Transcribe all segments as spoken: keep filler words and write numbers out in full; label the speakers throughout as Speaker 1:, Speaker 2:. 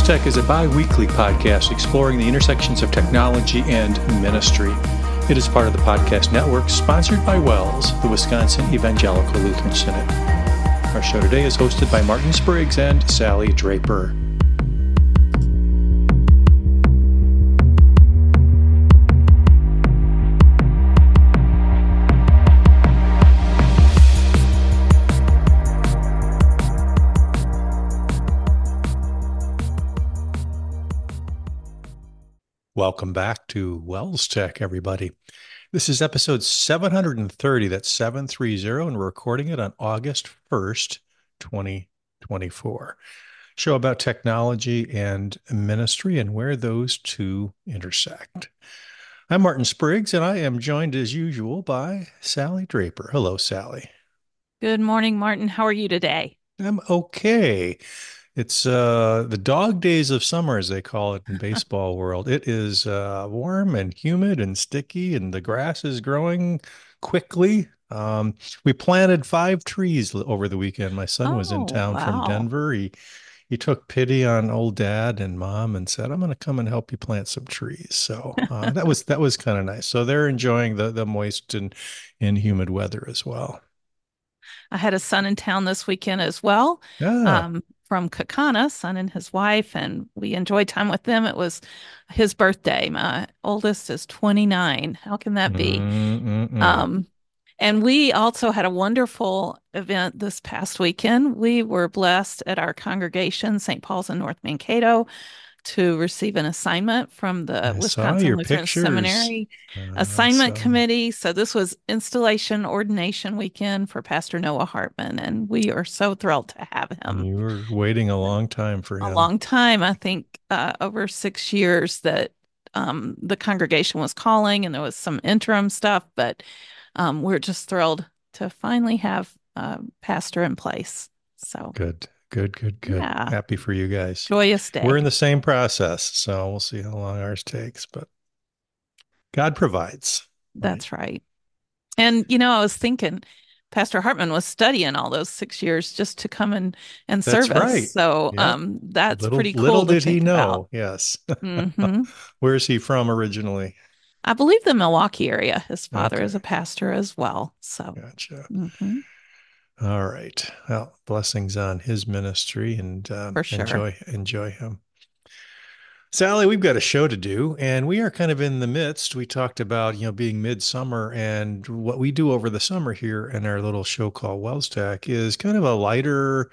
Speaker 1: Tech is a bi-weekly podcast exploring the intersections of technology and ministry. It is part of the podcast network sponsored by WELS, the Wisconsin Evangelical Lutheran Synod. Our show today is hosted by Martin Spriggs and Sally Draper. Welcome back to WELS Tech, everybody. This is episode seven hundred thirty, that's seven thirty, and we're recording it on August first, twenty twenty-four. Show about technology and ministry and where those two intersect. I'm Martin Spriggs, and I am joined as usual by Sally Draper. Hello, Sally.
Speaker 2: Good morning, Martin. How are you today?
Speaker 1: I'm okay. It's uh, the dog days of summer, as they call it in baseball world. It is uh, warm and humid and sticky, and the grass is growing quickly. Um, we planted five trees over the weekend. My son was in
Speaker 2: Oh,
Speaker 1: town from
Speaker 2: wow.
Speaker 1: Denver. He he took pity on old dad and mom and said, "I'm going to come and help you plant some trees." So uh, that was that was kind of nice. So they're enjoying the the moist and and humid weather as well.
Speaker 2: I had a son in town this weekend as well,
Speaker 1: Yeah.
Speaker 2: um, from Kakana, son and his wife, and we enjoyed time with them. It was his birthday. My oldest is twenty-nine. How can that be?
Speaker 1: Mm-mm-mm.
Speaker 2: Um, and we also had a wonderful event this past weekend. We were blessed at our congregation, Saint Paul's in North Mankato, to receive an assignment from the
Speaker 1: I saw
Speaker 2: Wisconsin
Speaker 1: your
Speaker 2: Lutheran
Speaker 1: pictures.
Speaker 2: Seminary
Speaker 1: Uh, I
Speaker 2: Assignment
Speaker 1: saw.
Speaker 2: Committee. So this was installation ordination weekend for Pastor Noah Hartman, and we are so thrilled to have him.
Speaker 1: You were waiting a long time for
Speaker 2: A
Speaker 1: him.
Speaker 2: long time, I think, uh, over six years that um, the congregation was calling, and there was some interim stuff, but um, we're just thrilled to finally have a pastor in place. So,
Speaker 1: Good, good, good, good.
Speaker 2: yeah,
Speaker 1: Happy for you guys.
Speaker 2: joyous
Speaker 1: We're
Speaker 2: day.
Speaker 1: in the same process, so we'll see how long ours takes, but God provides, right?
Speaker 2: That's right. And, you know, I was thinking Pastor Hartman was studying all those six years just to come and, and
Speaker 1: That's
Speaker 2: serve us.
Speaker 1: right.
Speaker 2: So
Speaker 1: Yep.
Speaker 2: um, that's
Speaker 1: Little
Speaker 2: pretty
Speaker 1: little
Speaker 2: cool to
Speaker 1: did he
Speaker 2: think about.
Speaker 1: know. Yes.
Speaker 2: hmm
Speaker 1: Where's he from originally?
Speaker 2: I believe the Milwaukee area. His father is
Speaker 1: Okay.
Speaker 2: a pastor as well. So,
Speaker 1: Gotcha.
Speaker 2: hmm
Speaker 1: All right. Well, blessings on his ministry and um,
Speaker 2: for sure.
Speaker 1: enjoy enjoy him. Sally, we've got a show to do, and we are kind of in the midst. We talked about, you know, being midsummer, and what we do over the summer here in our little show called WELS Tech is kind of a lighter,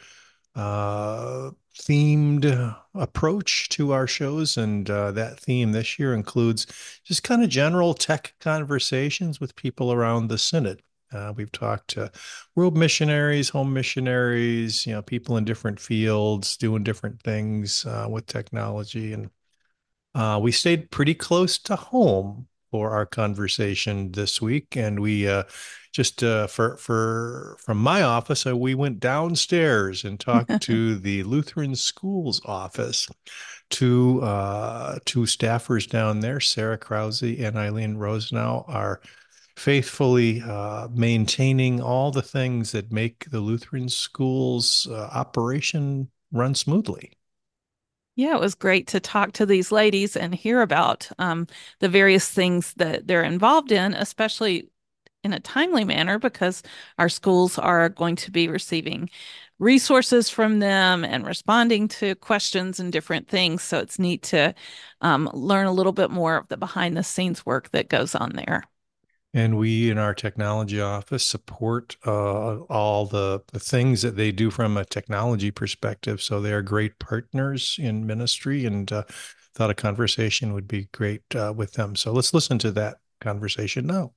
Speaker 1: uh, themed approach to our shows. And uh, that theme this year includes just kind of general tech conversations with people around the Synod. Uh, we've talked to world missionaries, home missionaries, you know, people in different fields doing different things uh, with technology. And uh, we stayed pretty close to home for our conversation this week, and we uh, just uh, for for from my office, uh, we went downstairs and talked to the Lutheran Schools office. Two uh, two staffers down there, Sarah Krause and Eileen Rosenau, are faithfully uh, maintaining all the things that make the Lutheran Schools uh, operation run smoothly.
Speaker 2: Yeah, it was great to talk to these ladies and hear about um, the various things that they're involved in, especially in a timely manner, because our schools are going to be receiving resources from them and responding to questions and different things. So it's neat to um, learn a little bit more of the behind the scenes work that goes on there.
Speaker 1: And we in our technology office support uh, all the, the things that they do from a technology perspective. So they are great partners in ministry, and uh, thought a conversation would be great uh, with them. So let's listen to that conversation now.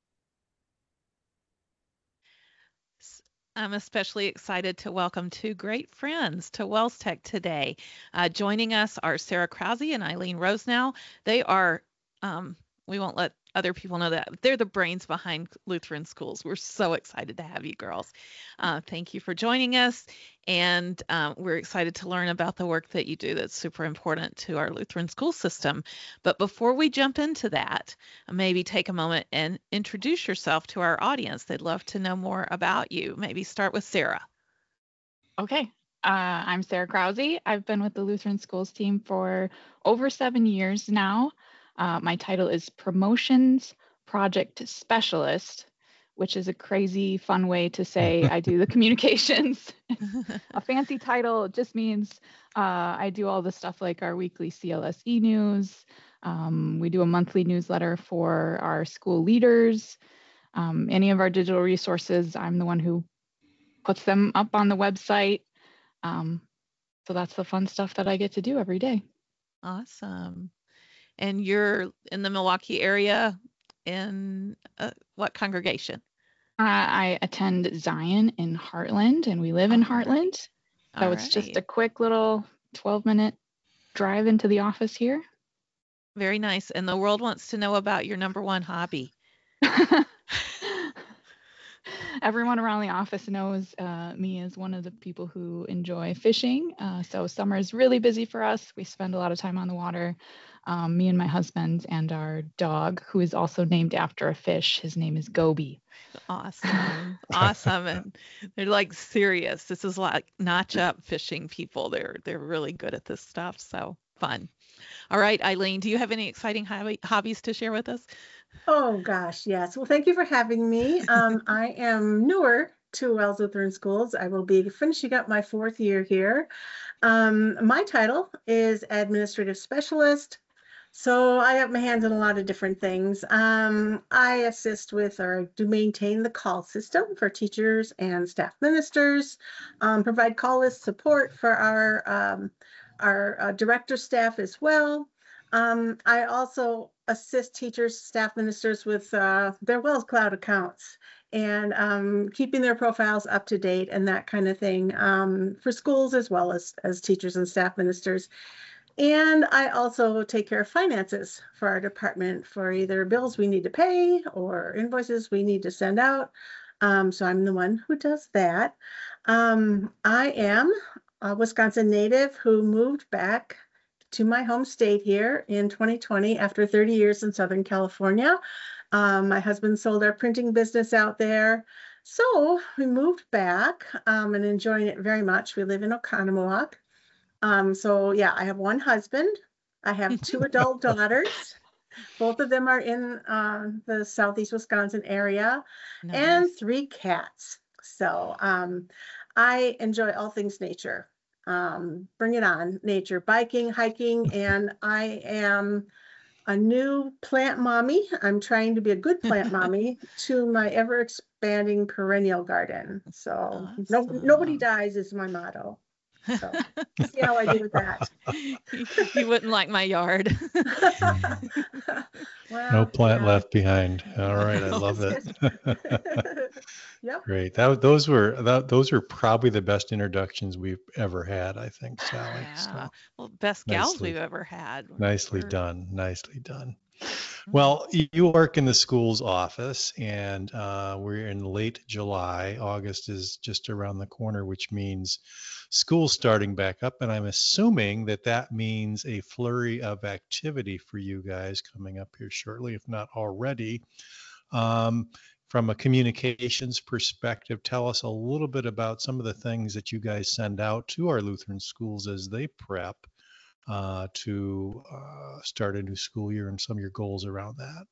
Speaker 2: I'm especially excited to welcome two great friends to WELS Tech today. Uh, joining us are Sarah Krause and Eileen Rosenau. They are, um, we won't let other people know that, they're the brains behind Lutheran Schools. We're so excited to have you girls. Uh, thank you for joining us. And um, we're excited to learn about the work that you do that's super important to our Lutheran school system. But before we jump into that, maybe take a moment and introduce yourself to our audience. They'd love to know more about you. Maybe start with Sarah.
Speaker 3: Okay. Uh, I'm Sarah Krause. I've been with the Lutheran Schools team for over seven years now. Uh, my title is Promotions Project Specialist, which is a crazy, fun way to say I do the communications. A fancy title just means uh, I do all the stuff like our weekly C L S E news. Um, we do a monthly newsletter for our school leaders. Um, any of our digital resources, I'm the one who puts them up on the website. Um, so that's the fun stuff that I get to do every day.
Speaker 2: Awesome. And you're in the Milwaukee area in uh, what congregation?
Speaker 3: Uh, I attend Zion in Heartland, and we live in
Speaker 2: All right.
Speaker 3: Heartland. So
Speaker 2: All
Speaker 3: it's just
Speaker 2: right.
Speaker 3: a quick little twelve minute drive into the office here.
Speaker 2: Very nice. And the world wants to know about your number one hobby.
Speaker 3: Everyone around the office knows uh, me as one of the people who enjoy fishing. Uh, so summer is really busy for us. We spend a lot of time on the water. Um, me and my husband and our dog, who is also named after a fish. His name is Goby.
Speaker 2: Awesome. Awesome. And they're like serious. This is like notch up fishing people. They're they're really good at this stuff. So fun. All right, Eileen, do you have any exciting hobby, hobbies to share with us?
Speaker 4: Oh gosh, yes. Well, thank you for having me. Um, I am newer to Wells Lutheran Schools. I will be finishing up my fourth year here. Um, my title is Administrative Specialist. So I have my hands in a lot of different things. Um, I assist with or do maintain the call system for teachers and staff ministers, um, provide call list support for our, um, our uh, director staff as well. Um, I also assist teachers, staff ministers with uh, their Wells Cloud accounts and um, keeping their profiles up to date and that kind of thing um, for schools as well as, as teachers and staff ministers. And I also take care of finances for our department for either bills we need to pay or invoices we need to send out. Um, so I'm the one who does that. Um, I am a Wisconsin native who moved back to my home state here in twenty twenty after thirty years in Southern California. Um, my husband sold our printing business out there. So we moved back um, and enjoying it very much. We live in Oconomowoc. Um, so yeah, I have one husband. I have two adult daughters. Both of them are in uh, the Southeast Wisconsin area,
Speaker 2: Nice.
Speaker 4: and three cats. So um, I enjoy all things nature. Um, bring it on, nature, biking, hiking, and I am a new plant mommy. I'm trying to be a good plant mommy to my ever expanding perennial garden. So awesome. no, nobody dies is my motto. So see how I do with that.
Speaker 2: You wouldn't like my yard.
Speaker 1: Well, no plant yeah. left behind. All right, I love it.
Speaker 4: Yep.
Speaker 1: Great. That those were that, those are probably the best introductions we've ever had, I think, Sally.
Speaker 2: Yeah.
Speaker 1: So,
Speaker 2: well, best gals
Speaker 1: nicely,
Speaker 2: we've ever had.
Speaker 1: Nicely we're... done. Nicely done. Well, you work in the school's office, and uh, we're in late July. August is just around the corner, which means school's starting back up. And I'm assuming that that means a flurry of activity for you guys coming up here shortly, if not already. Um, from a communications perspective, tell us a little bit about some of the things that you guys send out to our Lutheran schools as they prep uh, to uh, start a new school year and some of your goals around that.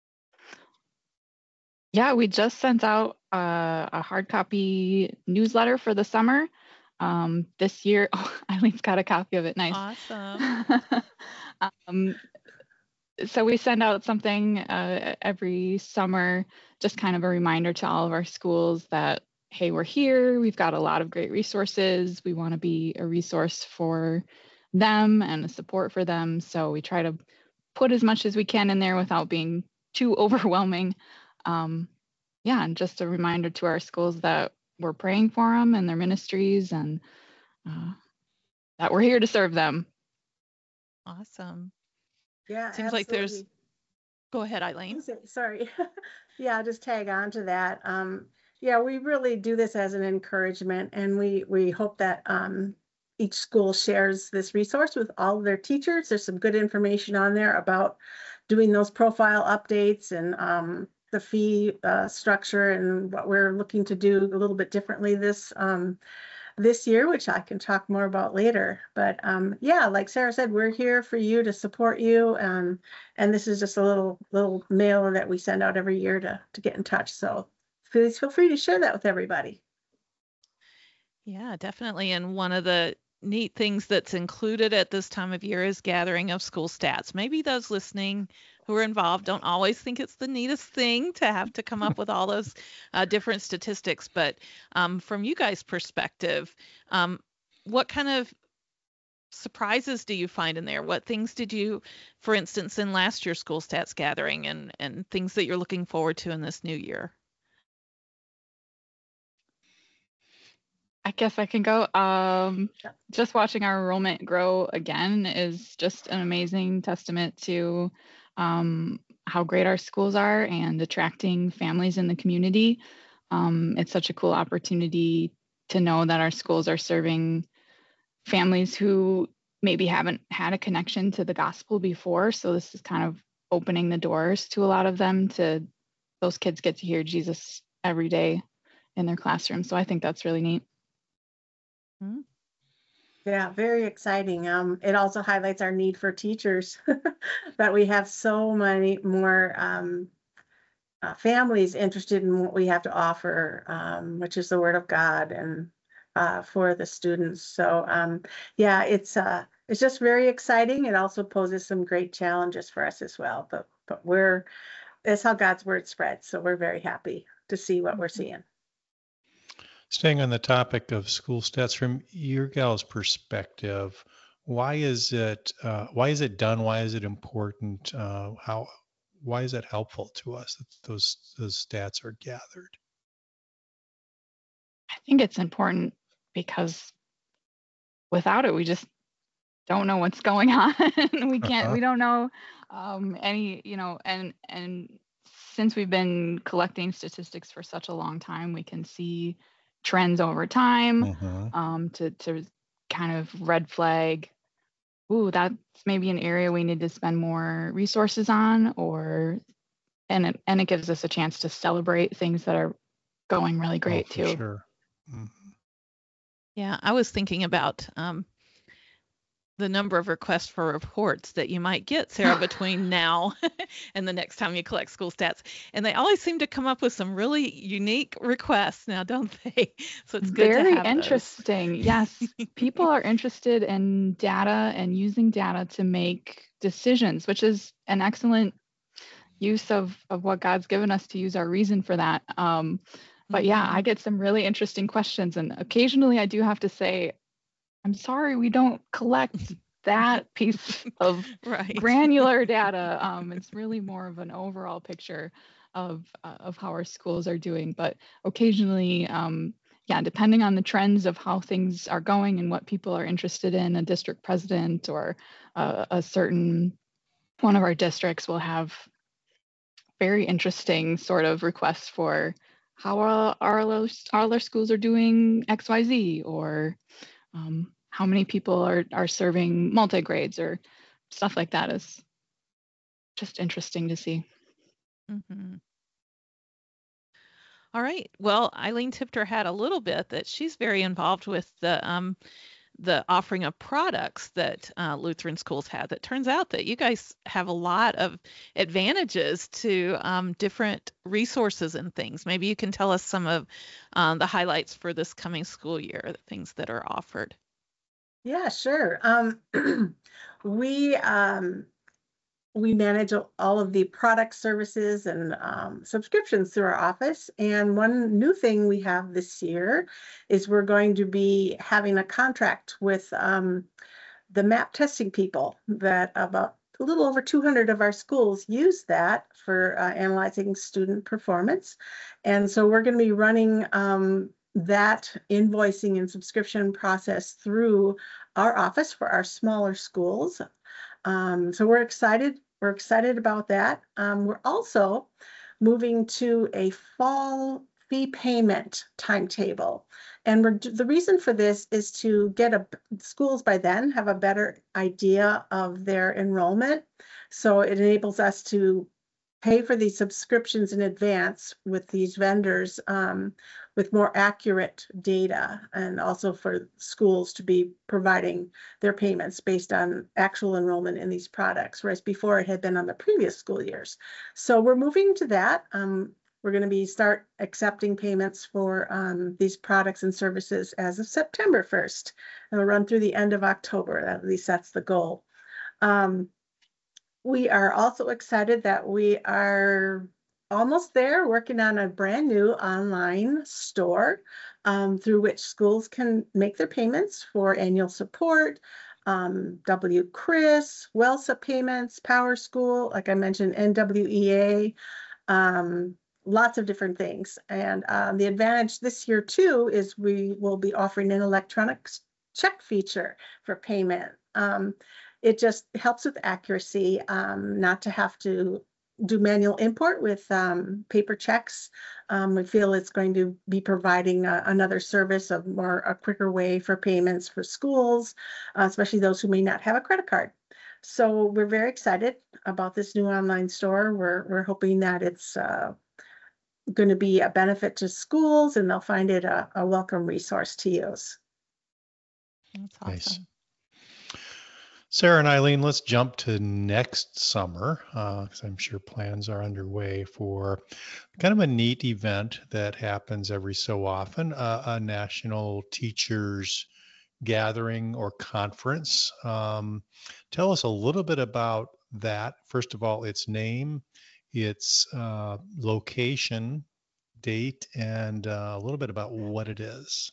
Speaker 3: Yeah, we just sent out uh, a hard copy newsletter for the summer. Um, this year, oh, Eileen's got a copy of it. Nice.
Speaker 2: Awesome.
Speaker 3: um, so we send out something uh, every summer, just kind of a reminder to all of our schools that, hey, we're here. We've got a lot of great resources. We want to be a resource for them and a support for them. So we try to put as much as we can in there without being too overwhelming. Um, yeah, and just a reminder to our schools that we're praying for them and their ministries and uh, that we're here to serve them.
Speaker 2: Awesome.
Speaker 4: Yeah,
Speaker 2: seems
Speaker 4: absolutely.
Speaker 2: like there's. Go ahead, Eileen.
Speaker 4: Sorry. Yeah, I'll just tag on to that. Um, yeah, we really do this as an encouragement, and we we hope that um, each school shares this resource with all of their teachers. There's some good information on there about doing those profile updates and um, the fee uh, structure and what we're looking to do a little bit differently this um, this year, which I can talk more about later. But um, yeah, like Sarah said, we're here for you to support you. Um, and this is just a little little mailer that we send out every year to, to get in touch. So please feel free to share that with everybody.
Speaker 2: Yeah, definitely. And one of the neat things that's included at this time of year is gathering of school stats. Maybe those listening who are involved don't always think it's the neatest thing to have to come up with all those uh, different statistics, but um, from you guys' perspective, um, what kind of surprises do you find in there? What things did you, for instance, in last year's school stats gathering, and and things that you're looking forward to in this new year?
Speaker 3: I guess I can go. Um, just watching our enrollment grow again is just an amazing testament to um, how great our schools are and attracting families in the community. Um, it's such a cool opportunity to know that our schools are serving families who maybe haven't had a connection to the gospel before. So this is kind of opening the doors to a lot of them, to those kids get to hear Jesus every day in their classroom. So I think that's really neat.
Speaker 2: Mm-hmm.
Speaker 4: Yeah, very exciting. Um, it also highlights our need for teachers, that we have so many more um, uh, families interested in what we have to offer, um, which is the Word of God, and uh, for the students. So um, yeah, it's uh, it's just very exciting. It also poses some great challenges for us as well. But but we're that's how God's Word spreads. So we're very happy to see what we're seeing.
Speaker 1: Staying on the topic of school stats, from your gal's perspective, why is it uh, why is it done? Why is it important? Uh, how why is it helpful to us that those those stats are gathered?
Speaker 3: I think it's important because without it, we just don't know what's going on. we can't.
Speaker 1: Uh-huh.
Speaker 3: We don't know um, any. You know, and and since we've been collecting statistics for such a long time, we can see trends over time,
Speaker 1: Mhm.
Speaker 3: um, to to kind of red flag, ooh, that's maybe an area we need to spend more resources on, or and it and it gives us a chance to celebrate things that are going really
Speaker 1: Oh,
Speaker 3: great
Speaker 1: for
Speaker 3: too.
Speaker 1: sure. Mhm.
Speaker 2: Yeah, I was thinking about um, the number of requests for reports that you might get, Sarah, between now and the next time you collect school stats. And they always seem to come up with some really unique requests now, don't they? So it's good to
Speaker 3: Very
Speaker 2: have those.
Speaker 3: interesting. Yes, people are interested in data and using data to make decisions, which is an excellent use of of what God's given us to use our reason for that. Um, but yeah,
Speaker 2: Mhm.
Speaker 3: I get some really interesting questions, and occasionally I do have to say, I'm sorry, we don't collect that piece of
Speaker 2: Right.
Speaker 3: granular data. Um, it's really more of an overall picture of uh, of how our schools are doing. But occasionally, um, yeah, depending on the trends of how things are going and what people are interested in, a district president or uh, a certain one of our districts will have very interesting sort of requests for how are our, our, our schools are doing X Y Z, or um, how many people are, are serving multi-grades, or stuff like that is just interesting to see.
Speaker 2: Mm-hmm. All right. Well, Eileen tipped her hat a little bit that she's very involved with the um, the offering of products that uh, Lutheran schools have. It turns out that you guys have a lot of advantages to um, different resources and things. Maybe you can tell us some of um, the highlights for this coming school year, the things that are offered.
Speaker 4: Yeah, sure. Um, we um, we manage all of the product services and um, subscriptions through our office. And one new thing we have this year is we're going to be having a contract with um, the MAP testing people, that about a little over two hundred of our schools use that for uh, analyzing student performance. And so we're going to be running um, that invoicing and subscription process through our office for our smaller schools. Um, so we're excited. We're excited about that. Um, we're also moving to a fall fee payment timetable. And we're, the reason for this is to get a, schools by then have a better idea of their enrollment. So it enables us to pay for these subscriptions in advance with these vendors um, with more accurate data, and also for schools to be providing their payments based on actual enrollment in these products, whereas before it had been on the previous school years. So we're moving to that. Um, we're going to be start accepting payments for um, these products and services as of September first. And we'll run through the end of October. At least that's the goal. Um, we are also excited that we are almost there, working on a brand new online store um, through which schools can make their payments for annual support, um, W C R I S, WELSA payments, Power School, like I mentioned, N W E A, um, lots of different things. And um, the advantage this year too is we will be offering an electronic check feature for payment. Um, it just helps with accuracy, um, not to have to do manual import with um, paper checks. Um, we feel it's going to be providing a, another service of more a quicker way for payments for schools, uh, especially those who may not have a credit card. So we're very excited about this new online store. We're we're hoping that it's uh, going to be a benefit to schools, and they'll find it a, a welcome resource to use.
Speaker 2: That's awesome.
Speaker 1: Nice. Sarah and Eileen, let's jump to next summer, because uh, I'm sure plans are underway for kind of a neat event that happens every so often, uh, a national teachers gathering or conference. Um, tell us a little bit about that. First of all, its name, its uh, location, date, and uh, a little bit about what it is.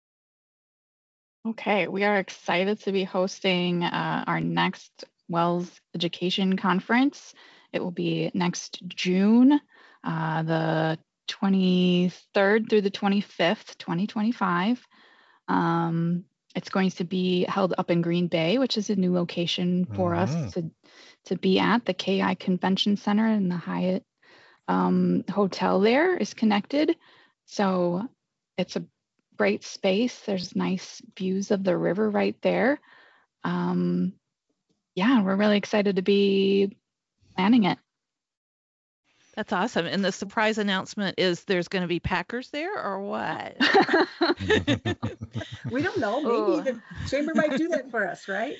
Speaker 3: Okay, we are excited to be hosting uh, our next WELS Education Conference. It will be next June, uh, the twenty-third through the twenty-fifth, twenty twenty-five. Um, it's going to be held up in Green Bay, which is a new location for mm-hmm. us to, to be at. The K I Convention Center and the Hyatt um, Hotel there is connected. So it's a great space. There's nice views of the river right there. Um, yeah, we're really excited to be planning it.
Speaker 2: That's awesome. And the surprise announcement is there's going to be Packers there, or what?
Speaker 4: We don't know. Maybe Ooh. The chamber might do that for us, right?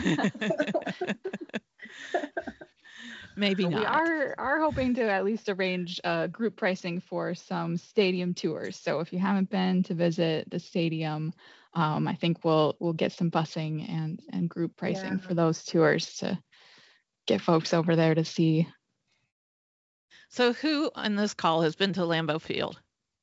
Speaker 2: Maybe not.
Speaker 3: We are are hoping to at least arrange uh, group pricing for some stadium tours. So if you haven't been to visit the stadium, um, I think we'll we'll get some busing and and group pricing yeah. for those tours to get folks over there to see.
Speaker 2: So who on this call has been to Lambeau Field?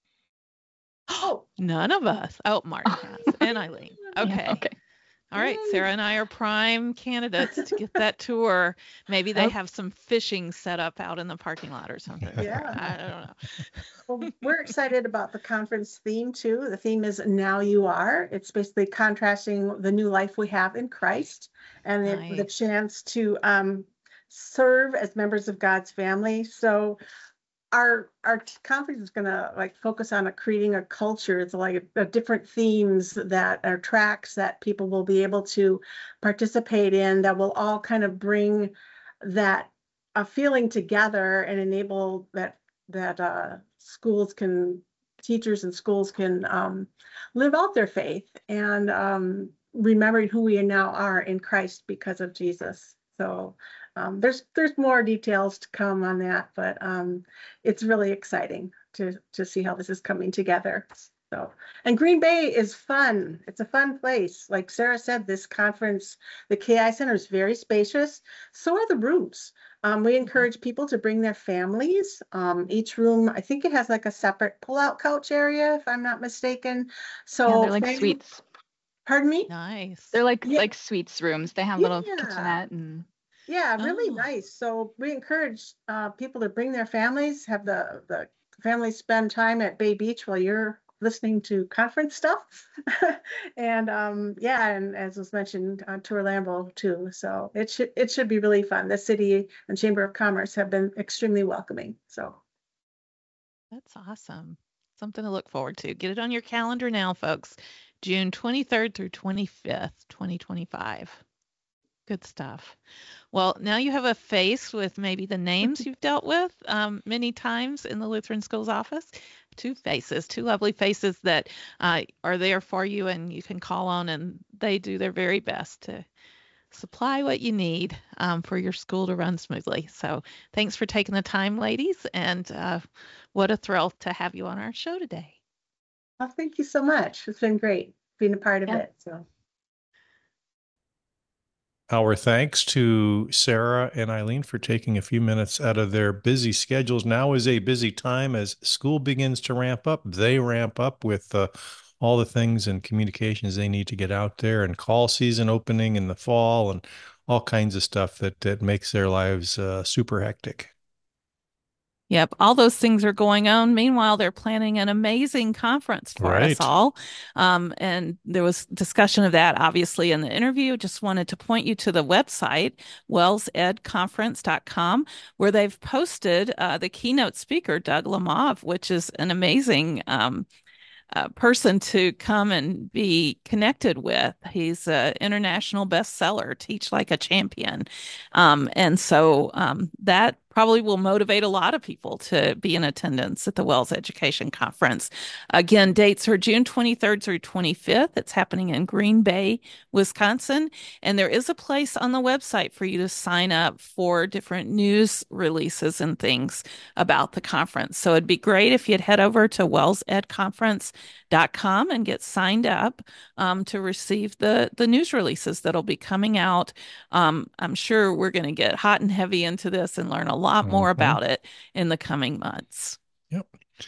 Speaker 4: Oh,
Speaker 2: none of us. Oh, Martin has, and Eileen. Okay.
Speaker 3: Yeah, okay.
Speaker 2: All right, Sarah and I are prime candidates to get that tour. Maybe they have some fishing set up out in the parking lot or something.
Speaker 4: Yeah.
Speaker 2: I don't know.
Speaker 4: Well, we're excited about the conference theme too. The theme is Now You Are. It's basically contrasting the new life we have in Christ and the, nice. the chance to um, serve as members of God's family. So Our our conference is going to like focus on a, creating a culture. It's like a, a different themes that are tracks that people will be able to participate in that will all kind of bring that a feeling together and enable that that uh, schools can, teachers and schools can um, live out their faith and um, remembering who we now are in Christ because of Jesus. So um, there's there's more details to come on that, but um, it's really exciting to to see how this is coming together. So, and Green Bay is fun. It's a fun place. Like Sarah said, this conference, the K I Center is very spacious. So are the rooms. Um, we encourage people to bring their families. Um, each room, I think it has like a separate pull-out couch area, if I'm not mistaken. So
Speaker 3: yeah, they're like family, suites.
Speaker 4: Pardon me?
Speaker 2: Nice.
Speaker 3: They're like
Speaker 4: yeah.
Speaker 3: like suites rooms. They have
Speaker 4: yeah.
Speaker 3: little kitchenette and.
Speaker 4: Yeah, really
Speaker 2: oh.
Speaker 4: nice. So we encourage uh, people to bring their families, have the, the families spend time at Bay Beach while you're listening to conference stuff. and um, yeah, and as was mentioned, uh, tour Lambeau too. So it should it should be really fun. The city and Chamber of Commerce have been extremely welcoming. So
Speaker 2: that's awesome. Something to look forward to. Get it on your calendar now, folks. June twenty-third through twenty-fifth, twenty twenty-five. Good stuff. Well, now you have a face with maybe the names you've dealt with um, many times in the Lutheran Schools office. two faces, two lovely faces that uh, are there for you and you can call on, and they do their very best to supply what you need um, for your school to run smoothly. So thanks for taking the time, ladies, and uh, what a thrill to have you on our show today.
Speaker 4: Well, thank you so much. It's been great being a part of
Speaker 3: Yeah.
Speaker 4: it. So.
Speaker 1: Our thanks to Sarah and Eileen for taking a few minutes out of their busy schedules. Now is a busy time as school begins to ramp up. They ramp up with uh, all the things and communications they need to get out there, and call season opening in the fall, and all kinds of stuff that, that makes their lives uh, super hectic.
Speaker 2: Yep, all those things are going on. Meanwhile, they're planning an amazing conference for
Speaker 1: Right.
Speaker 2: us all. Um, and there was discussion of that, obviously, in the interview. Just wanted to point you to the website, wells ed conference dot com, where they've posted uh, the keynote speaker, Doug Lemov, which is an amazing um, uh, person to come and be connected with. He's an international bestseller, Teach Like a Champion. Um, and so um, that probably will motivate a lot of people to be in attendance at the Wells Education Conference. Again, dates are June twenty-third through twenty-fifth. It's happening in Green Bay, Wisconsin. And there is a place on the website for you to sign up for different news releases and things about the conference. So it'd be great if you'd head over to wells ed conference dot com and get signed up um, to receive the, the news releases that'll be coming out. Um, I'm sure we're going to get hot and heavy into this and learn a lot more
Speaker 1: Mhm.
Speaker 2: about it in the coming months.
Speaker 1: Yep.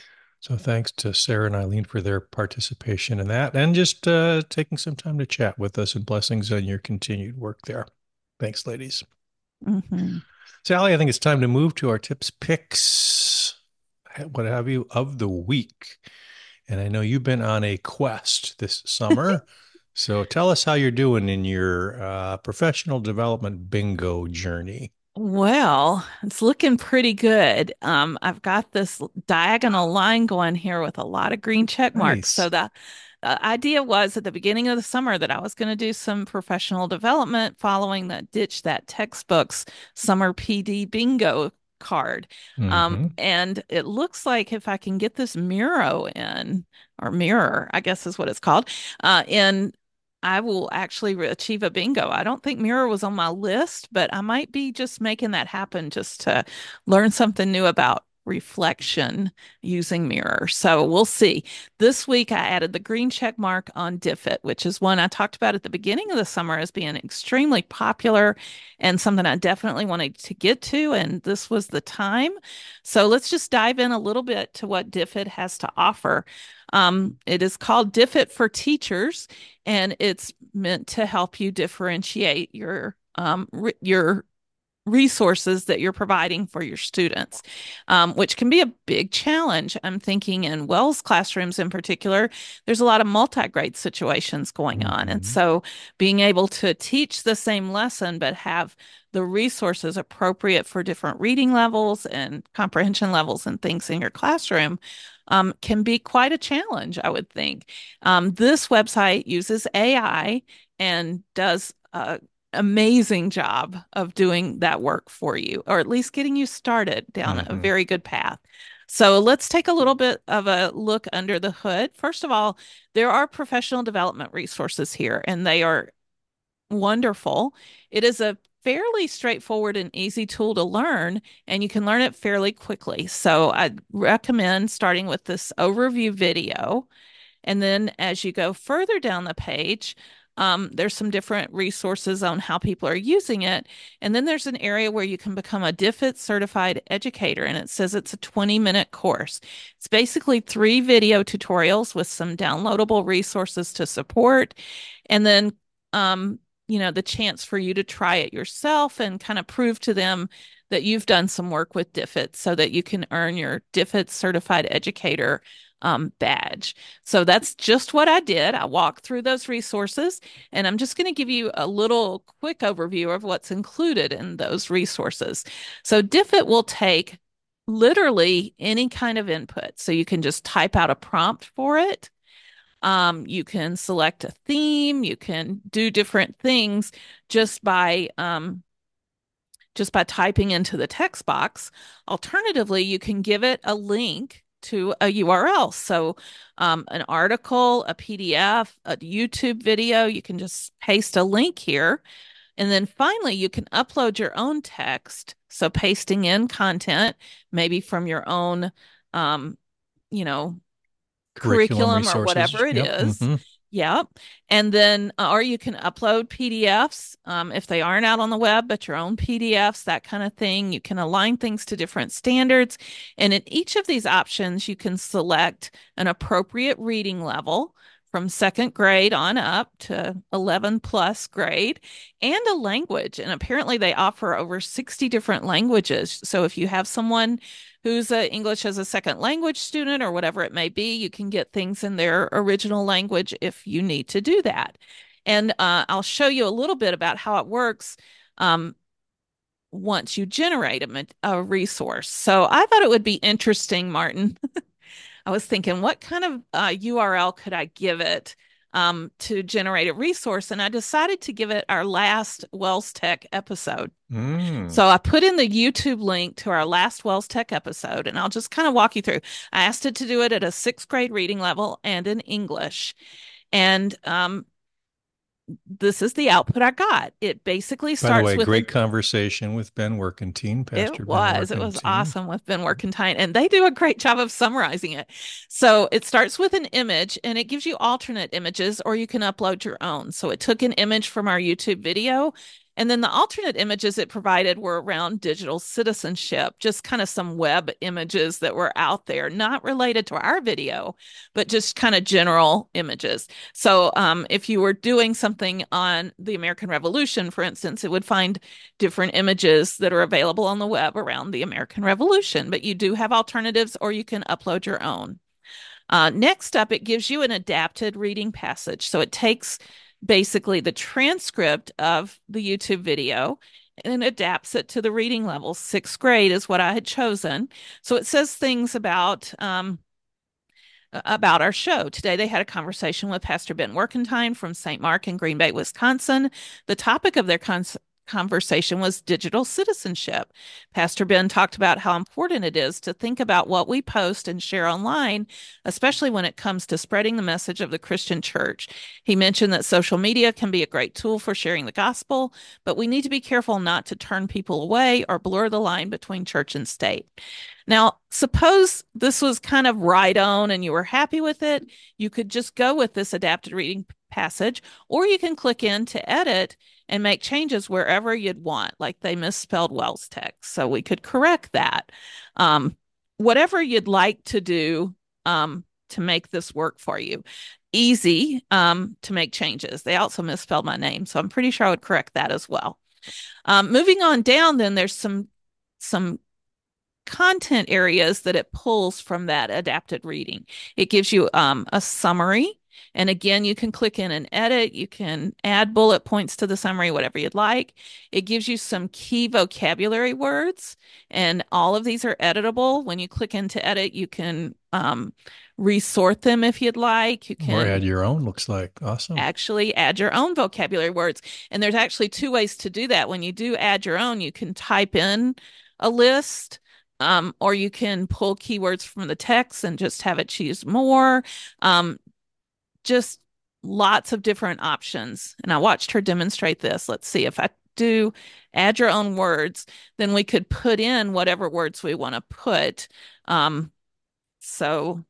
Speaker 1: So thanks to Sarah and Eileen for their participation in that, and just uh, taking some time to chat with us, and blessings on your continued work there. Thanks, ladies.
Speaker 2: Mm-hmm.
Speaker 1: Sally, I think it's time to move to our tips, picks, what have you, of the week. And I know you've been on a quest this summer. So tell us how you're doing in your uh, professional development bingo journey.
Speaker 2: Well, it's looking pretty good. Um, I've got this diagonal line going here with a lot of green check marks. So
Speaker 1: Nice.
Speaker 2: the, the idea was at the beginning of the summer that I was going to do some professional development following the Ditch That Textbooks Summer P D Bingo card. Um,
Speaker 1: Mm-hmm.
Speaker 2: and it looks like if I can get this Miro in, or Mirror, I guess is what it's called, uh, in I will actually re- achieve a bingo. I don't think Mirror was on my list, but I might be just making that happen just to learn something new about reflection using Mirror. So we'll see. This week I added the green check mark on Diffit, which is one I talked about at the beginning of the summer as being extremely popular and something I definitely wanted to get to. And this was the time. So let's just dive in a little bit to what Diffit has to offer. Um, it is called Diffit for Teachers, and it's meant to help you differentiate your um, re- your resources that you're providing for your students, um, which can be a big challenge. I'm thinking in Wells classrooms in particular, there's a lot of multi-grade situations going on. And
Speaker 1: Mm-hmm.
Speaker 2: so being able to teach the same lesson, but have the resources appropriate for different reading levels and comprehension levels and things in your classroom um, can be quite a challenge, I would think. Um, this website uses A I and does uh, amazing job of doing that work for you, or at least getting you started down a
Speaker 1: Mm-hmm.
Speaker 2: very good path. So let's take a little bit of a look under the hood. First of all, there are professional development resources here, and they are wonderful. It is a fairly straightforward and easy tool to learn, and you can learn it fairly quickly. So I recommend starting with this overview video. And then as you go further down the page, um, there's some different resources on how people are using it. And then there's an area where you can become a Diffit certified educator. And it says it's a twenty minute course. It's basically three video tutorials with some downloadable resources to support. And then, um, you know, the chance for you to try it yourself and kind of prove to them that you've done some work with Diffit so that you can earn your Diffit certified educator Um, badge. So that's just what I did. I walked through those resources, and I'm just going to give you a little quick overview of what's included in those resources. So Diffit will take literally any kind of input. So you can just type out a prompt for it. Um, you can select a theme. You can do different things just by um, just by typing into the text box. Alternatively, you can give it a link to a U R L. So um, an article, a P D F, a YouTube video, you can just paste a link here. And then finally, you can upload your own text. So pasting in content, maybe from your own, um, you know,
Speaker 1: Curriculum
Speaker 2: curriculum or
Speaker 1: resources.
Speaker 2: whatever it
Speaker 1: Yep.
Speaker 2: is.
Speaker 1: hmm
Speaker 2: Yep. And then, uh, or you can upload P D Fs um, if they aren't out on the web, but your own P D Fs, that kind of thing. You can align things to different standards. And in each of these options, you can select an appropriate reading level from second grade on up to eleven plus grade and a language. And apparently they offer over sixty different languages. So if you have someone who's a English as a second language student or whatever it may be, you can get things in their original language if you need to do that. And uh, I'll show you a little bit about how it works um, once you generate a, a resource. So I thought it would be interesting, Martin. I was thinking, what kind of uh, U R L could I give it um, to generate a resource? And I decided to give it our last Wells Tech episode.
Speaker 1: Mm.
Speaker 2: So I put in the YouTube link to our last Wells Tech episode, and I'll just kind of walk you through. I asked it to do it at a sixth grade reading level and in English. And um, this is the output I got. It basically starts
Speaker 1: By the way,
Speaker 2: with
Speaker 1: great
Speaker 2: an,
Speaker 1: conversation with Ben Workentine, Pastor
Speaker 2: it
Speaker 1: Ben
Speaker 2: was. It was
Speaker 1: Workentine.
Speaker 2: awesome with Ben Workentine, and they do a great job of summarizing it. So it starts with an image, and it gives you alternate images, or you can upload your own. So it took an image from our YouTube video, and then the alternate images it provided were around digital citizenship, just kind of some web images that were out there, not related to our video, but just kind of general images. So um, if you were doing something on the American Revolution, for instance, it would find different images that are available on the web around the American Revolution, but you do have alternatives or you can upload your own. Uh, next up, it gives you an adapted reading passage. So it takes basically the transcript of the YouTube video and adapts it to the reading level. Sixth grade is what I had chosen. So it says things about um, about our show. Today, they had a conversation with Pastor Ben Workentine from Saint Mark in Green Bay, Wisconsin. The topic of their con- conversation was digital citizenship. Pastor Ben talked about how important it is to think about what we post and share online, especially when it comes to spreading the message of the Christian church. He mentioned that social media can be a great tool for sharing the gospel, but we need to be careful not to turn people away or blur the line between church and state. Now, suppose this was kind of right on and you were happy with it. You could just go with this adapted reading passage, or you can click in to edit and make changes wherever you'd want, like they misspelled Wells Tech. So we could correct that. Um, whatever you'd like to do um, to make this work for you. Easy um, to make changes. They also misspelled my name, so I'm pretty sure I would correct that as well. Um, moving on down, then there's some some content areas that it pulls from that adapted reading. It gives you um, a summary. And again, you can click in and edit. You can add bullet points to the summary, whatever you'd like. It gives you some key vocabulary words, and all of these are editable. When you click into edit, you can um, resort them if you'd like. You can
Speaker 1: Or add your own, looks like. Awesome.
Speaker 2: actually add your own vocabulary words. And there's actually two ways to do that. When you do add your own, you can type in a list. Um, or you can pull keywords from the text and just have it choose more. Um, just lots of different options. And I watched her demonstrate this. Let's see if I do add your own words, then we could put in whatever words we want to put. Um, so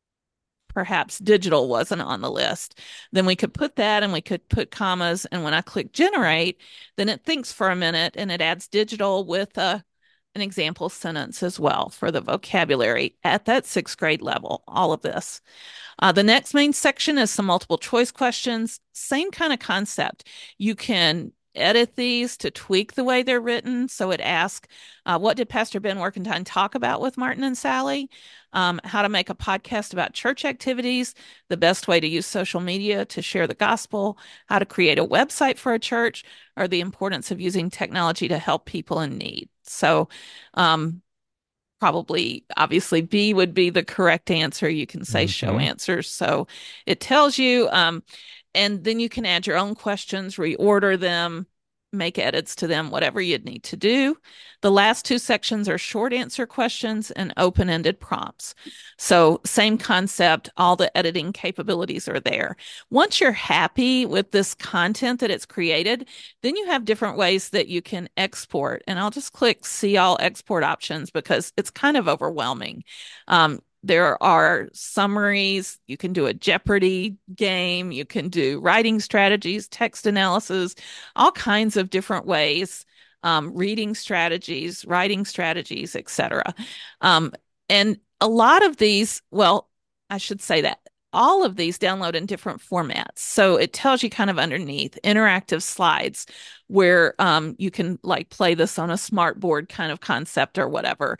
Speaker 2: perhaps digital wasn't on the list. Then we could put that and we could put commas. And when I click generate, then it thinks for a minute and it adds digital with a an example sentence as well for the vocabulary at that sixth grade level, all of this. Uh, the next main section is some multiple choice questions. Same kind of concept. You can edit these to tweak the way they're written. So it asks, uh, what did Pastor Ben Workentine talk about with Martin and Sally? Um, how to make a podcast about church activities, the best way to use social media to share the gospel, how to create a website for a church, or the importance of using technology to help people in need. So um, probably, obviously, B would be the correct answer. You can say mm-hmm. show answers. So it tells you, um, and then you can add your own questions, reorder them, make edits to them, whatever you'd need to do. The last two sections are short answer questions and open-ended prompts. So same concept, all the editing capabilities are there. Once you're happy with this content that it's created, then you have different ways that you can export. And I'll just click see all export options because it's kind of overwhelming. Um, There are summaries. You can do a Jeopardy game. You can do writing strategies, text analysis, all kinds of different ways, um, reading strategies, writing strategies, et cetera. Um, and a lot of these, well, I should say that all of these download in different formats. So it tells you kind of underneath interactive slides where um, you can like play this on a smart board kind of concept or whatever.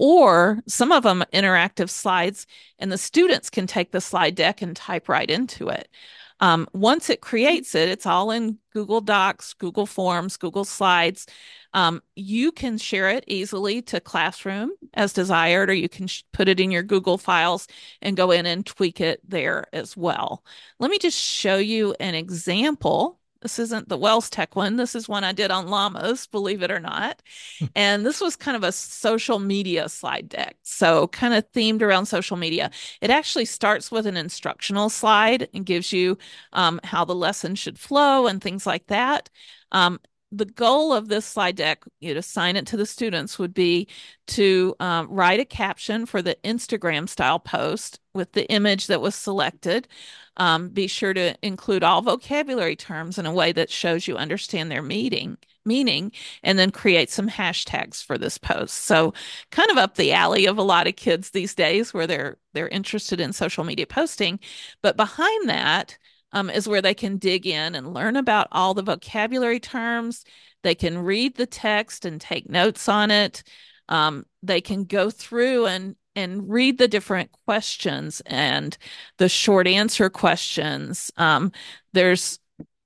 Speaker 2: Or some of them interactive slides, and the students can take the slide deck and type right into it. Um, once it creates it, it's all in Google Docs, Google Forms, Google Slides. Um, you can share it easily to Classroom as desired, or you can put it in your Google files and go in and tweak it there as well. Let me just show you an example. This isn't the Wells Tech one. This is one I did on llamas, believe it or not. And this was kind of a social media slide deck. So kind of themed around social media. It actually starts with an instructional slide and gives you um, how the lesson should flow and things like that. Um, the goal of this slide deck, you know, to assign it to the students would be to um, write a caption for the Instagram style post with the image that was selected. Um, be sure to include all vocabulary terms in a way that shows you understand their meaning, meaning, and then create some hashtags for this post. So kind of up the alley of a lot of kids these days where they're they're interested in social media posting. But behind that, Um, is where they can dig in and learn about all the vocabulary terms. They can read the text and take notes on it. Um, they can go through and and read the different questions and the short answer questions. Um, there's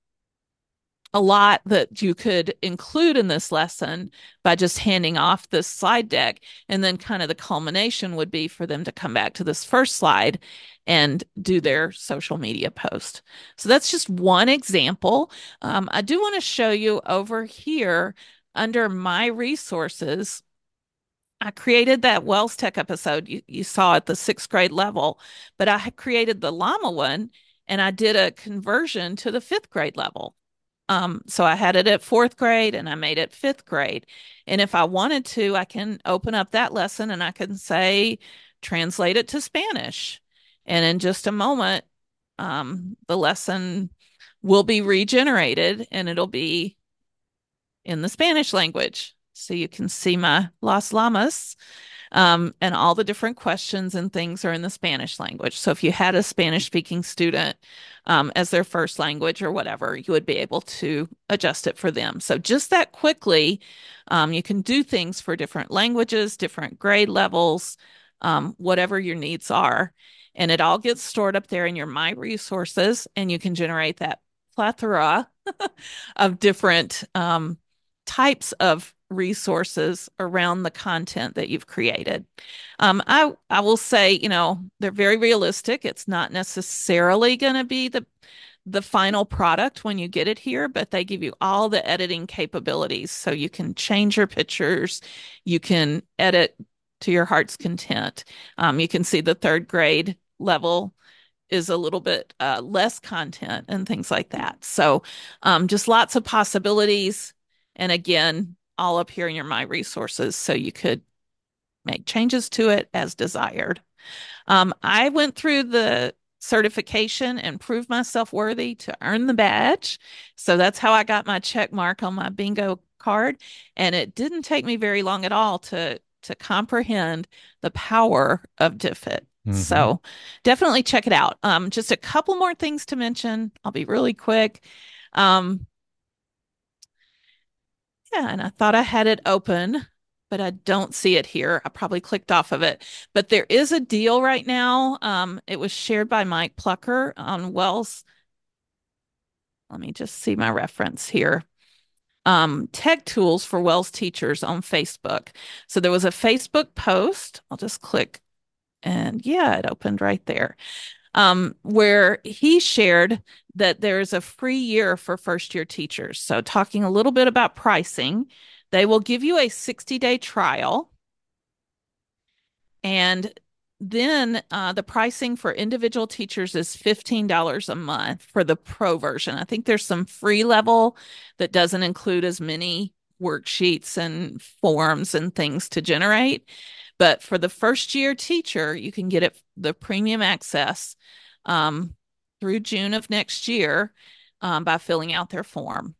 Speaker 2: a lot that you could include in this lesson by just handing off this slide deck. And then kind of the culmination would be for them to come back to this first slide and do their social media post. So that's just one example. Um, I do want to show you over here under my resources. I created that Wells Tech episode you, you saw at the sixth grade level, but I had created the llama one and I did a conversion to the fifth grade level. Um, so I had it at fourth grade and I made it fifth grade. And if I wanted to, I can open up that lesson and I can say, translate it to Spanish. And in just a moment, um, the lesson will be regenerated and it'll be in the Spanish language. So you can see my Las Llamas. Um, and all the different questions and things are in the Spanish language. So if you had a Spanish speaking student um, as their first language or whatever, you would be able to adjust it for them. So just that quickly, um, you can do things for different languages, different grade levels, um, whatever your needs are. And it all gets stored up there in your My Resources, and you can generate that plethora of different um, types of resources around the content that you've created. Um, I I will say, you know, they're very realistic. It's not necessarily going to be the the final product when you get it here, but they give you all the editing capabilities. So you can change your pictures, you can edit to your heart's content. Um, you can see the third grade level is a little bit uh, less content and things like that. So um, just lots of possibilities. And again, all up here in your My Resources, so you could make changes to it as desired. Um, I went through the certification and proved myself worthy to earn the badge. So that's how I got my check mark on my bingo card. And it didn't take me very long at all to, to comprehend the power of DFID. Mm-hmm. So definitely check it out. Um, just a couple more things to mention. I'll be really quick. Um, Yeah, and I thought I had it open, but I don't see it here. I probably clicked off of it. But there is a deal right now. Um, it was shared by Mike Plucker on Wells. Let me just see my reference here. Um, Tech Tools for Wells Teachers on Facebook. So there was a Facebook post. I'll just click and yeah, it opened right there. Um, where he shared that there's a free year for first year teachers. So, talking a little bit about pricing, they will give you a sixty day trial. And then uh, the pricing for individual teachers is fifteen dollars a month for the pro version. I think there's some free level that doesn't include as many worksheets and forms and things to generate. But for the first year teacher, you can get it the premium access um, through June of next year um, by filling out their form.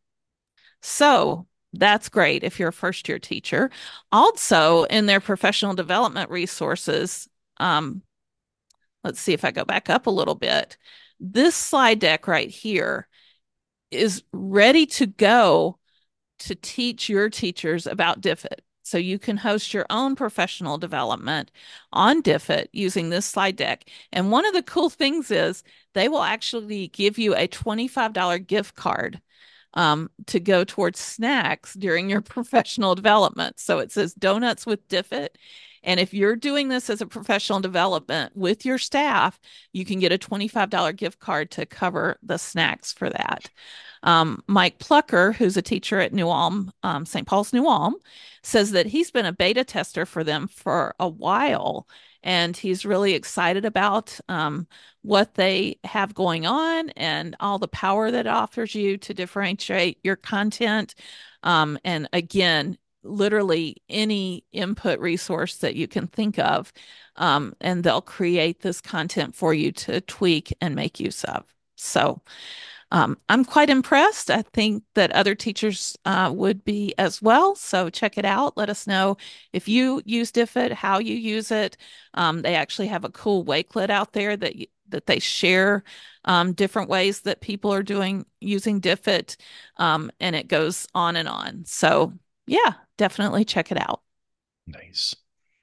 Speaker 2: So that's great if you're a first year teacher. Also, in their professional development resources, um, let's see if I go back up a little bit. This slide deck right here is ready to go to teach your teachers about DFID. So you can host your own professional development on DFID using this slide deck. And one of the cool things is they will actually give you a twenty-five dollars gift card um, to go towards snacks during your professional development. So it says Donuts with DFID. And if you're doing this as a professional development with your staff, you can get a twenty-five dollars gift card to cover the snacks for that. Um, Mike Plucker, who's a teacher at New Ulm, um, Saint Paul's New Ulm, says that he's been a beta tester for them for a while, and he's really excited about um, what they have going on and all the power that it offers you to differentiate your content. Um, and again, literally any input resource that you can think of, um, and they'll create this content for you to tweak and make use of. So, um, I'm quite impressed. I think that other teachers uh, would be as well. So check it out. Let us know if you use DFID, how you use it. Um, they actually have a cool Wakelet out there that you, that they share um, different ways that people are doing using DFID, um, and it goes on and on. So yeah, definitely check it out.
Speaker 1: Nice.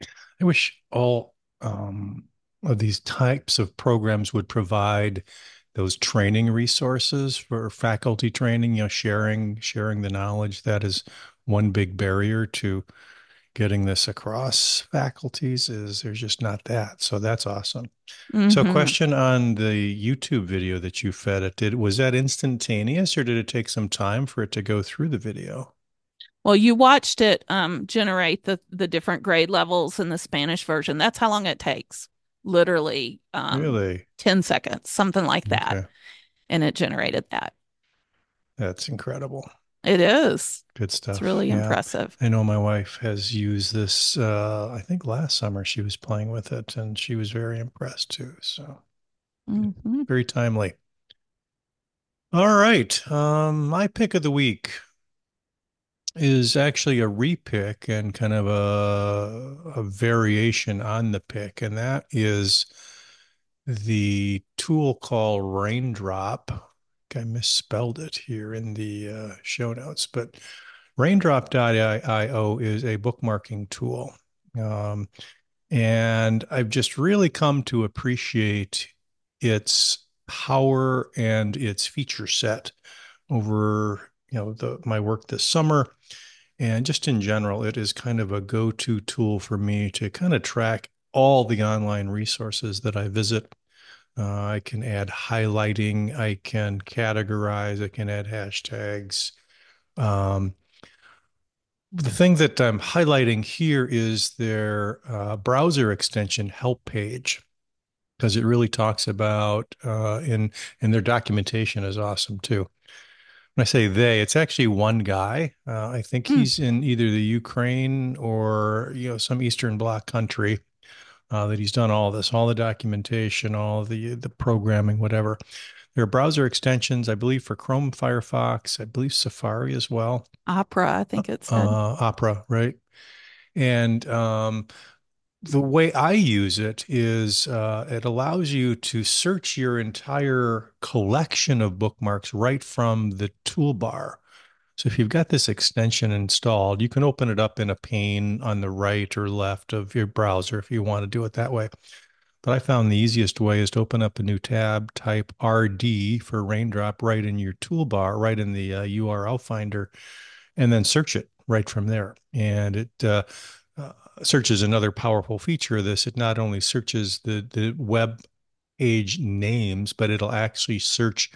Speaker 1: I wish all um, of these types of programs would provide those training resources for faculty training, you know, sharing sharing the knowledge. That is one big barrier to getting this across faculties, is there's just not that. So that's awesome. So
Speaker 2: Mm-hmm.
Speaker 1: question on the YouTube video that you fed it, did was that instantaneous or did it take some time for it to go through the video?
Speaker 2: Well, you watched it um, generate the the different grade levels in the Spanish version. That's how long it takes. Literally um,
Speaker 1: Really?
Speaker 2: ten seconds, something like that.
Speaker 1: Okay.
Speaker 2: And it generated that.
Speaker 1: That's incredible.
Speaker 2: It is.
Speaker 1: Good
Speaker 2: It's
Speaker 1: stuff.
Speaker 2: really
Speaker 1: Yeah.
Speaker 2: impressive.
Speaker 1: I know my wife has used this. Uh, I think last summer she was playing with it and she was very impressed too. So
Speaker 2: Mm-hmm.
Speaker 1: very timely. All right. Um, my pick of the week is actually a repick and kind of a, a variation on the pick, and that is the tool called Raindrop. I misspelled it here in the uh, show notes, but raindrop dot i o is a bookmarking tool. Um, and I've just really come to appreciate its power and its feature set over, you know, the, my work this summer. And just in general, it is kind of a go-to tool for me to kind of track all the online resources that I visit. Uh, I can add highlighting, I can categorize, I can add hashtags. Um, the thing that I'm highlighting here is their uh, browser extension help page, because it really talks about uh, in and their documentation is awesome too. When I say they, it's actually one guy. Uh, I think
Speaker 2: Hmm.
Speaker 1: he's in either the Ukraine or, you know, some Eastern Bloc country, uh, that he's done all this, all the documentation, all the the programming, whatever. There are browser extensions, I believe, for Chrome, Firefox, I believe Safari as well,
Speaker 2: Opera, I think it said.
Speaker 1: uh, Opera, right? And um, the way I use it is uh, it allows you to search your entire collection of bookmarks right from the toolbar. So if you've got this extension installed, you can open it up in a pane on the right or left of your browser if you want to do it that way. But I found the easiest way is to open up a new tab, type R D for Raindrop right in your toolbar, right in the uh, U R L finder, and then search it right from there. And it uh, uh, search is another powerful feature of this. It not only searches the, the web page names, but it'll actually search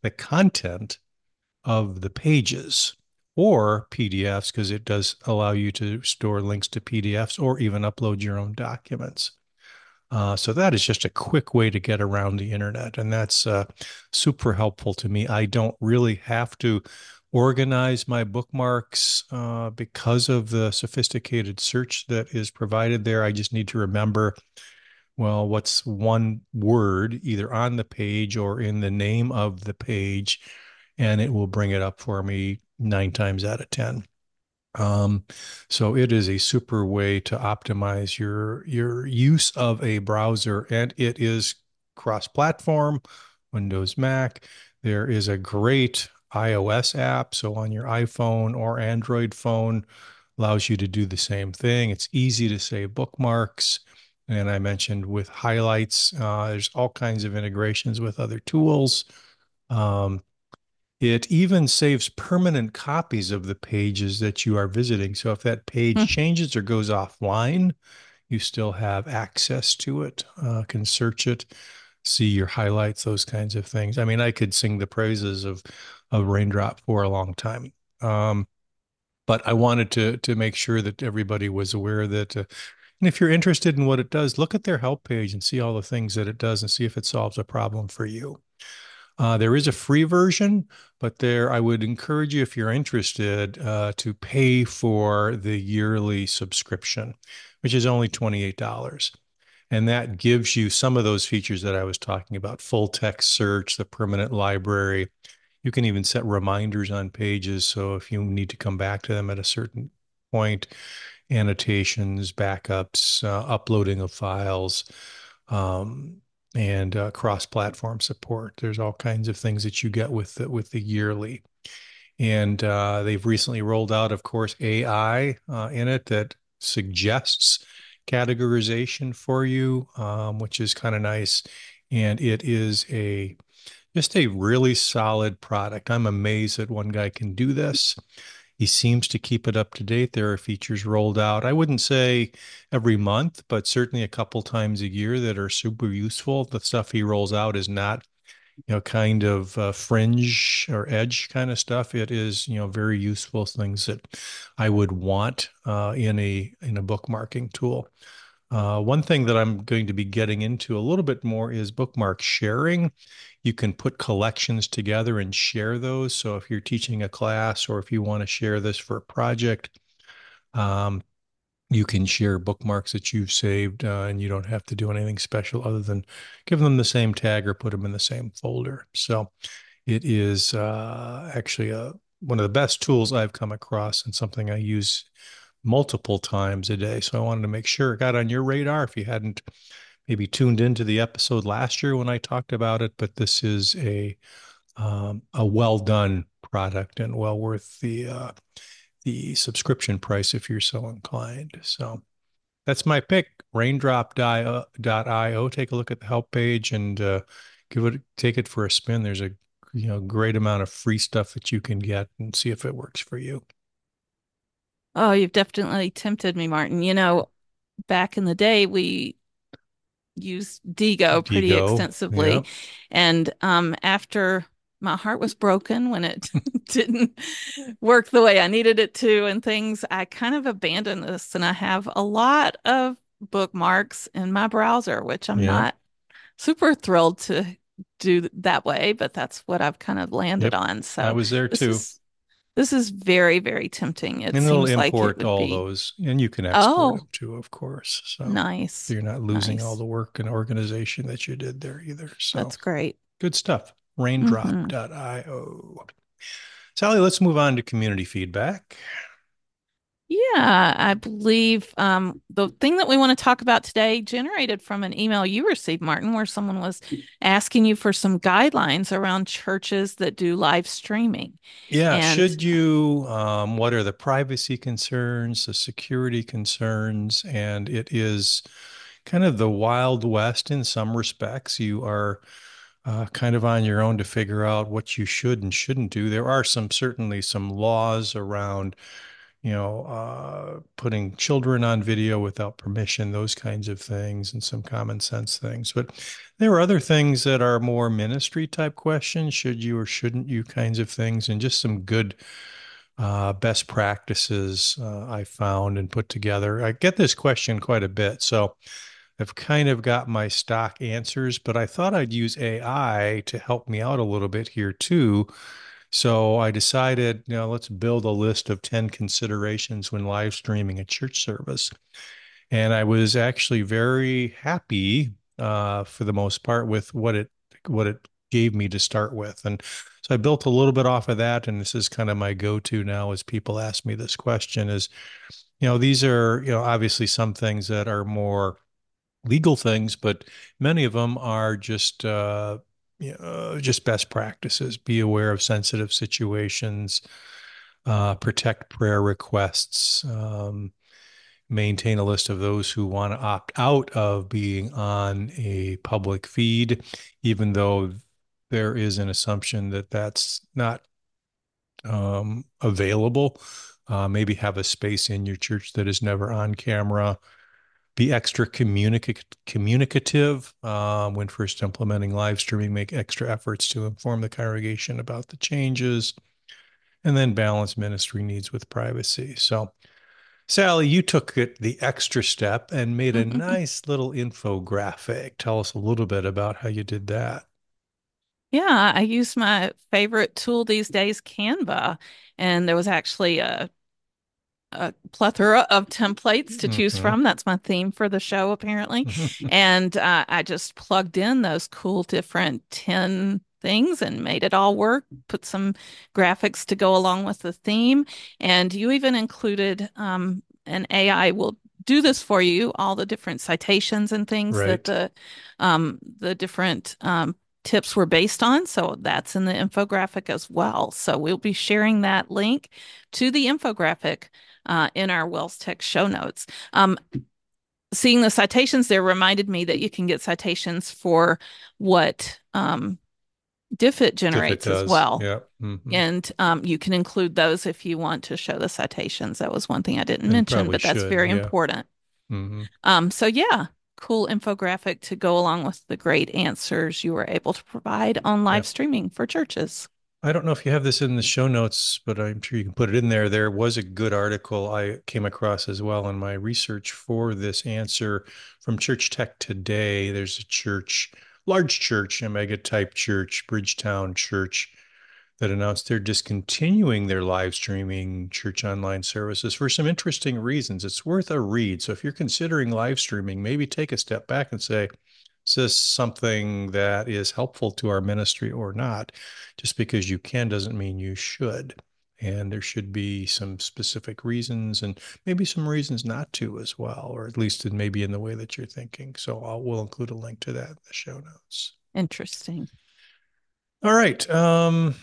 Speaker 1: the content of the pages or P D Fs, because it does allow you to store links to P D Fs or even upload your own documents. Uh, so that is just a quick way to get around the internet, and that's uh, super helpful to me. I don't really have to organize my bookmarks uh, because of the sophisticated search that is provided there. I just need to remember, well, what's one word either on the page or in the name of the page, and it will bring it up for me nine times out of ten. Um, so it is a super way to optimize your your use of a browser, and it is cross-platform, Windows, Mac. There is a great iOS app, so on your iPhone or Android phone, allows you to do the same thing. It's easy to save bookmarks. And I mentioned with highlights, uh, there's all kinds of integrations with other tools. Um, it even saves permanent copies of the pages that you are visiting. So if that page changes or goes offline, you still have access to it, uh, can search it, see your highlights, those kinds of things. I mean, I could sing the praises of, of Raindrop for a long time. Um, but I wanted to to make sure that everybody was aware that, uh, and if you're interested in what it does, look at their help page and see all the things that it does and see if it solves a problem for you. Uh, there is a free version, but there I would encourage you, if you're interested, uh, to pay for the yearly subscription, which is only twenty-eight dollars. And that gives you some of those features that I was talking about: full text search, the permanent library. You can even set reminders on pages. So if you need to come back to them at a certain point, annotations, backups, uh, uploading of files, um, and uh, cross-platform support. There's all kinds of things that you get with the, with the yearly. And uh, they've recently rolled out, of course, A I uh, in it that suggests categorization for you, um, which is kind of nice. And it is a just a really solid product. I'm amazed that one guy can do this. He seems to keep it up to date. There are features rolled out, I wouldn't say every month, but certainly a couple times a year that are super useful. The stuff he rolls out is not, you know, kind of uh, fringe or edge kind of stuff. It is, you know, very useful things that I would want uh, in a in a bookmarking tool. Uh, one thing that I'm going to be getting into a little bit more is bookmark sharing. You can put collections together and share those. So if you're teaching a class or if you want to share this for a project, um, you can share bookmarks that you've saved, uh, and you don't have to do anything special other than give them the same tag or put them in the same folder. So it is uh, actually a, one of the best tools I've come across and something I use multiple times a day. So I wanted to make sure it got on your radar if you hadn't maybe tuned into the episode last year when I talked about it. But this is a um, a well done product and well worth the uh, the subscription price if you're so inclined. So that's my pick, raindrop dot io. Take a look at the help page and uh, give it take it for a spin. There's a you know great amount of free stuff that you can get and see if it works for you.
Speaker 2: Oh, you've definitely tempted me, Martin. You know, back in the day, we used Digo pretty
Speaker 1: Digo, yeah.
Speaker 2: extensively. And um, after my heart was broken when it didn't work the way I needed it to and things, I kind of abandoned this. And I have a lot of bookmarks in my browser, which I'm
Speaker 1: Yeah.
Speaker 2: not super thrilled to do that way, but that's what I've kind of landed
Speaker 1: Yep.
Speaker 2: on.
Speaker 1: I
Speaker 2: So
Speaker 1: was there
Speaker 2: this
Speaker 1: too.
Speaker 2: is this is very, very tempting. It
Speaker 1: And it'll
Speaker 2: seems like it
Speaker 1: import
Speaker 2: would
Speaker 1: all
Speaker 2: be,
Speaker 1: those, and you can export
Speaker 2: oh,
Speaker 1: them too, of course. So
Speaker 2: nice,
Speaker 1: you're not losing all
Speaker 2: nice.
Speaker 1: the work and organization that you did there either. So
Speaker 2: That's great.
Speaker 1: good stuff.
Speaker 2: Hmm.
Speaker 1: raindrop dot io. Sally, let's move on to community feedback.
Speaker 2: Yeah, I believe um, the thing that we want to talk about today generated from an email you received, Martin, where someone was asking you for some guidelines around churches that do live streaming.
Speaker 1: Yeah,
Speaker 2: And
Speaker 1: should you, um, what are the privacy concerns, the security concerns? And it is kind of the Wild West in some respects. You are uh, kind of on your own to figure out what you should and shouldn't do. There are some certainly some laws around you know, uh, putting children on video without permission, those kinds of things, and some common sense things. But there are other things that are more ministry type questions, should you or shouldn't you kinds of things, and just some good uh, best practices uh, I found and put together. I get this question quite a bit, so I've kind of got my stock answers, but I thought I'd use A I to help me out a little bit here too. So I decided, you know, let's build a list of ten considerations when live streaming a church service. And I was actually very happy uh, for the most part with what it what it gave me to start with. And so I built a little bit off of that. And this is kind of my go-to now as people ask me this question is, you know, these are, you know, obviously some things that are more legal things, but many of them are just uh, you know, just best practices. Be aware of sensitive situations, uh, protect prayer requests, um, maintain a list of those who want to opt out of being on a public feed, even though there is an assumption that that's not um, available. Uh, maybe have a space in your church that is never on camera. Be extra communic- communicative uh, when first implementing live streaming. Make extra efforts to inform the congregation about the changes, and then balance ministry needs with privacy. So, Sally, you took it the extra step and made a nice little infographic. Tell us a little bit about how you did that.
Speaker 2: Yeah, I use my favorite tool these days, Canva, and there was actually a a plethora of templates to choose
Speaker 1: Mm-hmm.
Speaker 2: from. That's my theme for the show, apparently. And uh, I just plugged in those cool different ten things and made it all work, put some graphics to go along with the theme. And you even included um, an A I will do this for you, all the different citations and things that
Speaker 1: Right.
Speaker 2: the um, the different um, tips were based on. So that's in the infographic as well. So we'll be sharing that link to the infographic uh, in our Wells Tech show notes. Um, seeing the citations there reminded me that you can get citations for what um, Diffit
Speaker 1: If it
Speaker 2: generates as
Speaker 1: does.
Speaker 2: well.
Speaker 1: Yeah. Mm-hmm.
Speaker 2: And um, you can include those if you want to show the citations. That was one thing I didn't
Speaker 1: And
Speaker 2: mention,
Speaker 1: probably
Speaker 2: but that's
Speaker 1: should.
Speaker 2: very
Speaker 1: Yeah.
Speaker 2: important.
Speaker 1: Mm-hmm.
Speaker 2: Um, so, yeah, cool infographic to go along with the great answers you were able to provide on live
Speaker 1: Yeah.
Speaker 2: streaming for churches.
Speaker 1: I don't know if you have this in the show notes, but I'm sure you can put it in there. There was a good article I came across as well in my research for this answer from Church Tech Today. There's a church, large church, a mega type church, Bridgetown Church, that announced they're discontinuing their live streaming church online services for some interesting reasons. It's worth a read. So if you're considering live streaming, maybe take a step back and say, is this something that is helpful to our ministry or not? Just because you can doesn't mean you should. And there should be some specific reasons and maybe some reasons not to as well, or at least in, maybe in the way that you're thinking. So I'll, we'll include a link to that in the show notes.
Speaker 2: Interesting.
Speaker 1: All right. Um,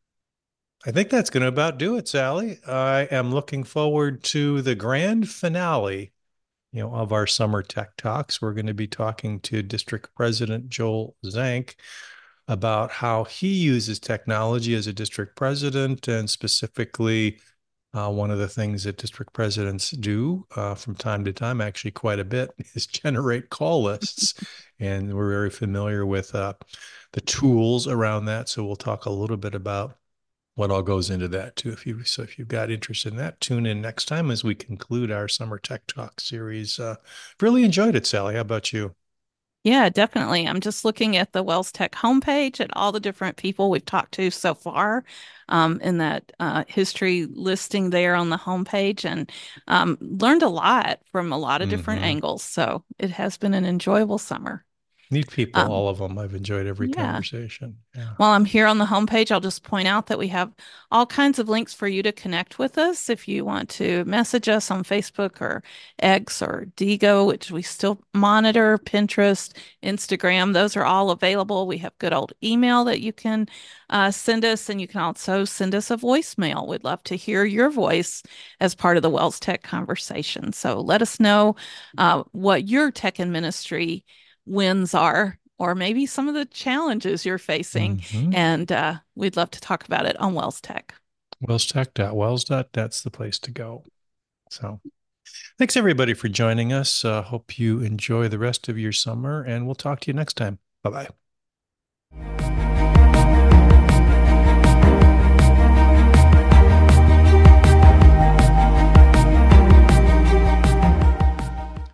Speaker 1: I think that's going to about do it, Sally. I am looking forward to the grand finale, you know, of our summer tech talks. We're going to be talking to District President Joel Zank about how he uses technology as a district president, and specifically uh, one of the things that district presidents do uh, from time to time, actually quite a bit, is generate call lists. And we're very familiar with uh, the tools around that. So we'll talk a little bit about what all goes into that too. If you so if you've got interest in that, tune in next time as we conclude our summer tech talk series. Uh, really enjoyed it, Sally. How about you?
Speaker 2: Yeah, definitely. I'm just looking at the Wells Tech homepage at all the different people we've talked to so far um, in that uh, history listing there on the homepage, and um, learned a lot from a lot of different
Speaker 1: Mm-hmm.
Speaker 2: angles. So it has been an enjoyable summer.
Speaker 1: Neat people,
Speaker 2: Um,
Speaker 1: all of them. I've enjoyed every
Speaker 2: yeah.
Speaker 1: conversation. Yeah.
Speaker 2: While I'm here on the homepage, I'll just point out that we have all kinds of links for you to connect with us if you want to message us on Facebook or X or Digo, which we still monitor, Pinterest, Instagram. Those are all available. We have good old email that you can uh, send us, and you can also send us a voicemail. We'd love to hear your voice as part of the Wells Tech conversation. So let us know uh, what your tech and ministry wins are, or maybe some of the challenges you're facing.
Speaker 1: Mm-hmm.
Speaker 2: And uh, we'd love to talk about it on Wells Tech.
Speaker 1: Wells Tech dot wells dot net's the place to go. So thanks everybody for joining us. Uh, hope you enjoy the rest of your summer, and we'll talk to you next time. Bye bye.